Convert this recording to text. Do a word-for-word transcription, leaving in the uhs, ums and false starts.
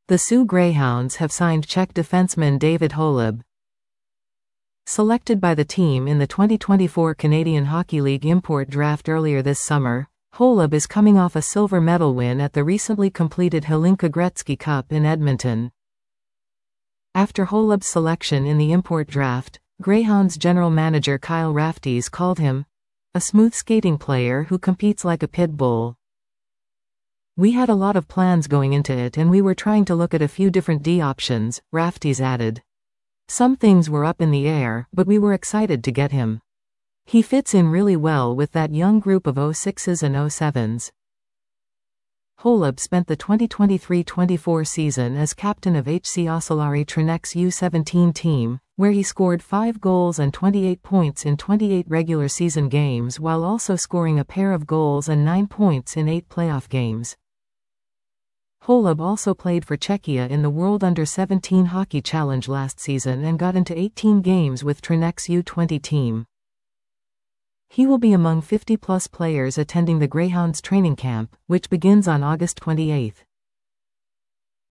The Sioux Greyhounds have signed Czech defenseman David Holub. Selected by the team in the twenty twenty-four Canadian Hockey League import draft earlier this summer, Holub is coming off a silver medal win at the recently completed Hlinka Gretzky Cup in Edmonton. After Holub's selection in the import draft, Greyhounds general manager Kyle Raftees called him a smooth skating player who competes like a pit bull. We had a lot of plans going into it and we were trying to look at a few different D options, Raftees added. Some things were up in the air, but we were excited to get him. He fits in really well with that young group of oh sixes and oh sevens. Holub spent the twenty twenty-three twenty-four season as captain of H C Ocelari Trinec's U seventeen team, where he scored five goals and twenty-eight points in twenty-eight regular season games while also scoring a pair of goals and nine points in eight playoff games. Holub also played for Czechia in the World Under seventeen Hockey Challenge last season and got into eighteen games with Trinec's U twenty team. He will be among fifty plus players attending the Greyhounds training camp, which begins on August twenty-eighth.